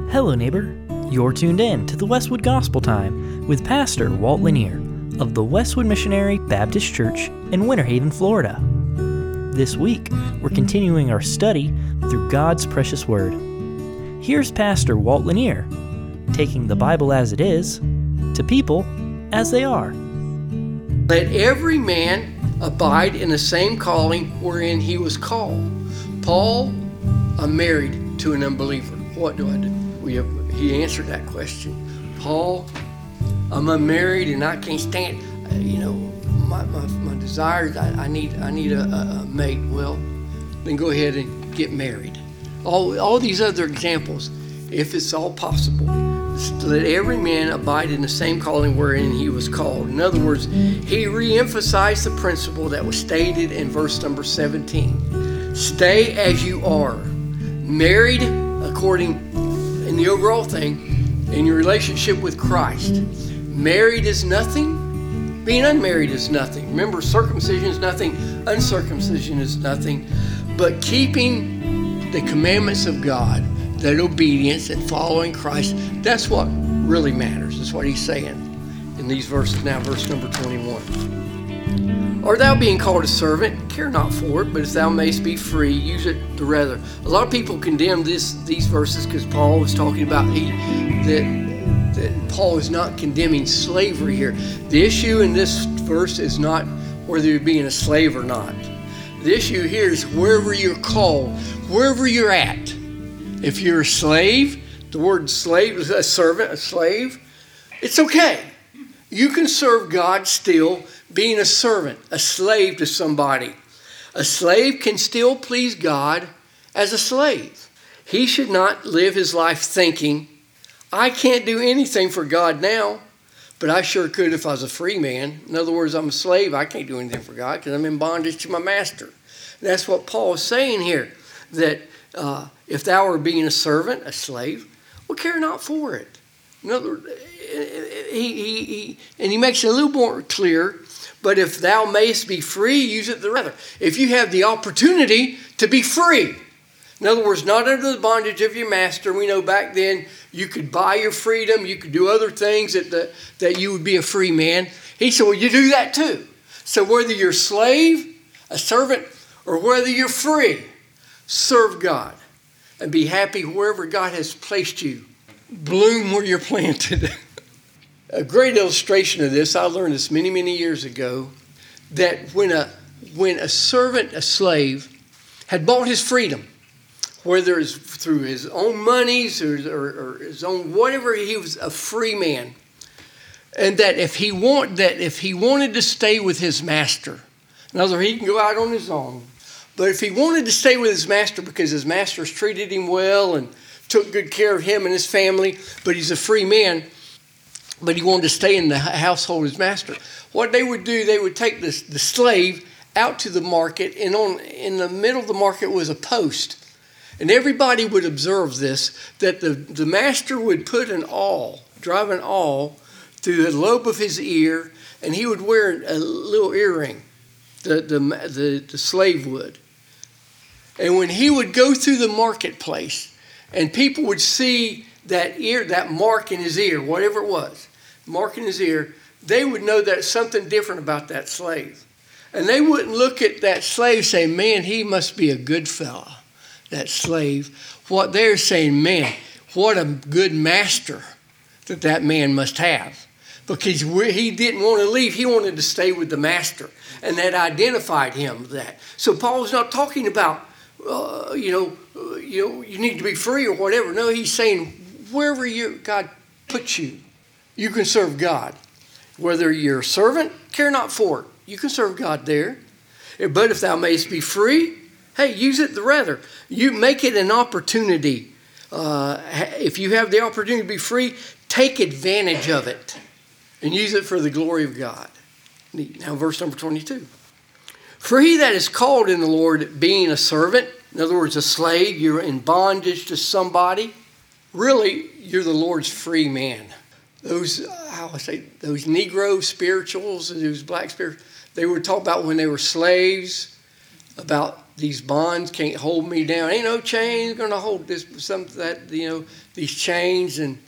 Hello, neighbor. You're tuned in to the Westwood Gospel Time with Pastor Walt Lanier of the Westwood Missionary Baptist Church in Winter Haven, Florida. This week, we're continuing our study through God's precious Word. Here's Pastor Walt Lanier, taking the Bible as it is to people as they are. Let every man abide in the same calling wherein he was called. Paul, I'm married to an unbeliever. What do I do? He answered that question. Paul, I'm unmarried and I can't stand, my desires, I need a mate. Well, then go ahead and get married. All these other examples, if it's all possible, let every man abide in the same calling wherein he was called. In other words, he re-emphasized the principle that was stated in verse number 17. Stay as you are, married according, in the overall thing, in your relationship with Christ. Married is nothing, being unmarried is nothing. Remember, circumcision is nothing, uncircumcision is nothing, but keeping the commandments of God, that obedience and following Christ, that's what really matters. That's what he's saying in these verses now, verse number 21. Art thou being called a servant? Care not for it, but if thou mayst be free, use it the rather. A lot of people condemn these verses because Paul was talking about that Paul is not condemning slavery here. The issue in this verse is not whether you're being a slave or not. The issue here is wherever you're called, wherever you're at. If you're a slave, the word slave is a servant, a slave, it's okay. You can serve God still being a servant, a slave to somebody. A slave can still please God as a slave. He should not live his life thinking, I can't do anything for God now, but I sure could if I was a free man. In other words, I'm a slave. I can't do anything for God because I'm in bondage to my master. And that's what Paul is saying here, that if thou were being a servant, a slave, well, care not for it. In other words, he makes it a little more clear, but if thou mayst be free, use it the rather. If you have the opportunity to be free, in other words, not under the bondage of your master. We know back then you could buy your freedom, you could do other things that you would be a free man. He said, well, you do that too. So whether you're a slave, a servant, or whether you're free, serve God and be happy wherever God has placed you. Bloom where you're planted. A great illustration of this, I learned this many, many years ago, that when a servant, a slave, had bought his freedom, whether it's through his own monies or his own whatever, he was a free man. And that if he wanted to stay with his master, in other words, he can go out on his own. But if he wanted to stay with his master because his master's treated him well and took good care of him and his family, but he's a free man, but he wanted to stay in the household of his master, what they would do, they would take the slave out to the market, and in the middle of the market was a post. And everybody would observe this, that the master would put drive an awl through the lobe of his ear, and he would wear a little earring, the slave would. And when he would go through the marketplace and people would see that mark in his ear, whatever it was, mark in his ear, they would know that something different about that slave. And they wouldn't look at that slave and say, man, he must be a good fella, that slave. What they're saying, man, what a good master that man must have. Because he didn't want to leave. He wanted to stay with the master. And that identified him with that. So Paul's not talking about, you need to be free or whatever. No, he's saying wherever God puts you, you can serve God. Whether you're a servant, care not for it. You can serve God there. But if thou mayst be free, hey, use it the rather. You make it an opportunity. If you have the opportunity to be free, take advantage of it and use it for the glory of God. Now, verse number 22. For he that is called in the Lord being a servant, in other words, a slave, you're in bondage to somebody, really, you're the Lord's free man. Those Negro spirituals, those black spirituals, they would talk about when they were slaves, about these bonds can't hold me down. Ain't no chains going to hold this, these chains. And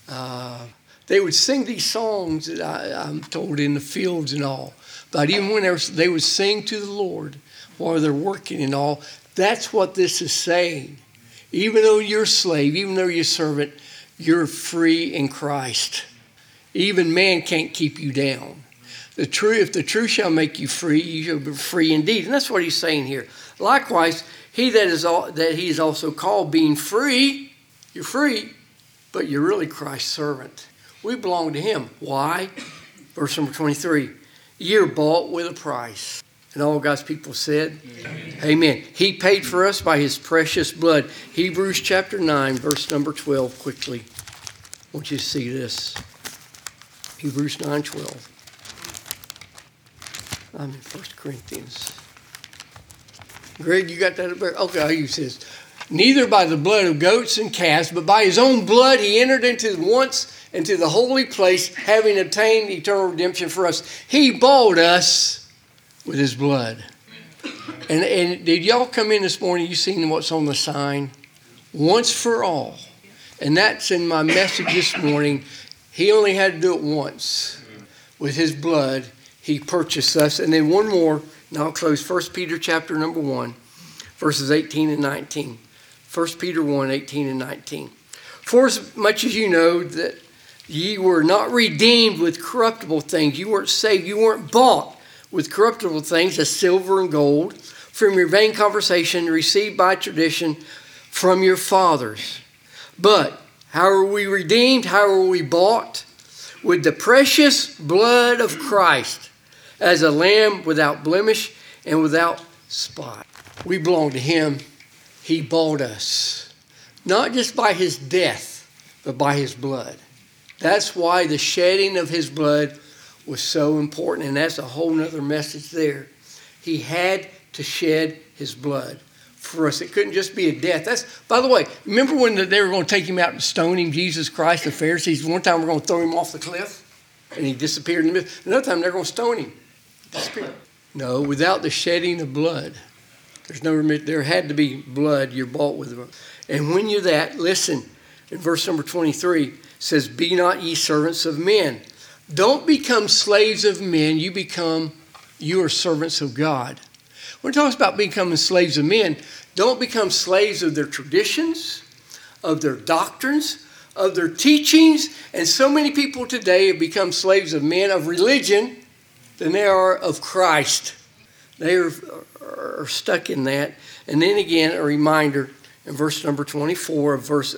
they would sing these songs that I'm told in the fields and all. But even when they would sing to the Lord while they're working and all, that's what this is saying. Even though you're a slave, even though you're a servant, you're free in Christ. Even man can't keep you down. If the truth shall make you free, you shall be free indeed. And that's what he's saying here. Likewise, he that he is also called being free, you're free, but you're really Christ's servant. We belong to him. Why? Verse number 23. You're bought with a price. And all God's people said, Amen. He paid for us by his precious blood. Hebrews chapter 9, verse number 12, quickly. I want you to see this. Hebrews 9:12. I'm in 1 Corinthians. Greg, you got that up there? Okay, he says, neither by the blood of goats and calves, but by his own blood he entered once into the holy place, having obtained eternal redemption for us. He bought us with his blood. And did y'all come in this morning? You seen what's on the sign? Once for all. And that's in my message this morning. He only had to do it once. With his blood, he purchased us. And then one more, and I'll close. 1 Peter chapter number 1, verses 18 and 19. 1 Peter 1, 18 and 19. For as much as you know that ye were not redeemed with corruptible things, you weren't saved, you weren't bought with corruptible things as silver and gold from your vain conversation received by tradition from your fathers. But how are we redeemed? How are we bought? With the precious blood of Christ, as a lamb without blemish and without spot. We belong to him. He bought us. Not just by his death, but by his blood. That's why the shedding of his blood was so important, and that's a whole nother message there. He had to shed his blood for us. It couldn't just be a death. That's, by the way, remember when they were going to take him out and stone him, Jesus Christ, the Pharisees? One time we're going to throw him off the cliff, and he disappeared in the midst. Another time they're going to stone him. Disappeared. No, without the shedding of blood, there had to be blood. You're bought with it. And when you're that, listen, in verse number 23, it says, be not ye servants of men. Don't become slaves of men. You are servants of God. When it talks about becoming slaves of men, don't become slaves of their traditions, of their doctrines, of their teachings. And so many people today have become slaves of men, of religion, than they are of Christ. They are stuck in that. And then again, a reminder in verse number 24,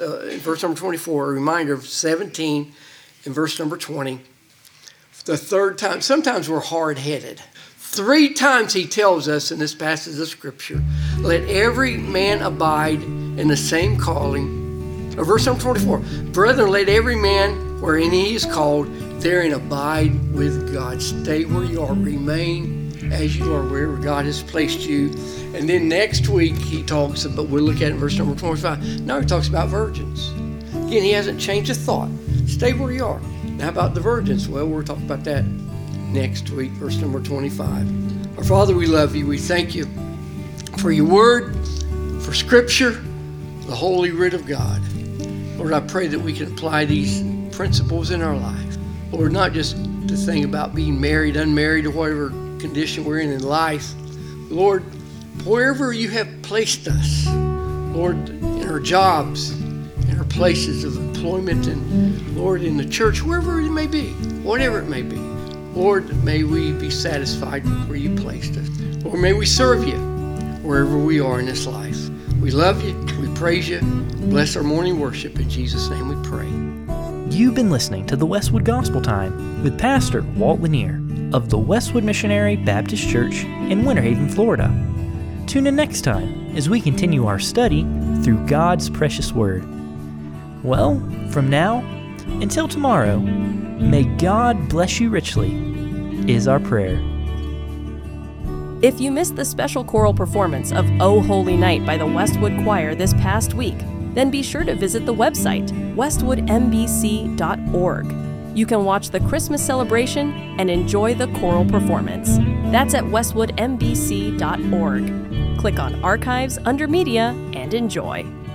a reminder of 17 in verse number 20. The third time, sometimes we're hard-headed. 3 times he tells us in this passage of Scripture, let every man abide in the same calling. Or verse number 24, brethren, let every man wherein he is called, therein abide with God. Stay where you are. Remain as you are, wherever God has placed you. And then next week he talks about, we'll look at it in verse number 25. Now he talks about virgins. Again, he hasn't changed a thought. Stay where you are. Now, how about the virgins? Well, we'll talk about that next week, verse number 25. Our Father, we love you. We thank you for your word, for Scripture, the holy writ of God. Lord, I pray that we can apply these principles in our life. Lord, not just the thing about being married, unmarried, or whatever condition we're in life. Lord, wherever you have placed us, Lord, in our jobs, in our places of employment, and Lord, in the church, wherever it may be, whatever it may be, Lord, may we be satisfied with where you placed us. Lord, may we serve you wherever we are in this life. We love you. We praise you. Bless our morning worship. In Jesus' name we pray. You've been listening to the Westwood Gospel Time with Pastor Walt Lanier of the Westwood Missionary Baptist Church in Winter Haven, Florida. Tune in next time as we continue our study through God's precious Word. Well, from now until tomorrow, may God bless you richly, is our prayer. If you missed the special choral performance of O Holy Night by the Westwood Choir this past week, then be sure to visit the website, westwoodmbc.org. You can watch the Christmas celebration and enjoy the choral performance. That's at westwoodmbc.org. Click on Archives under Media and enjoy.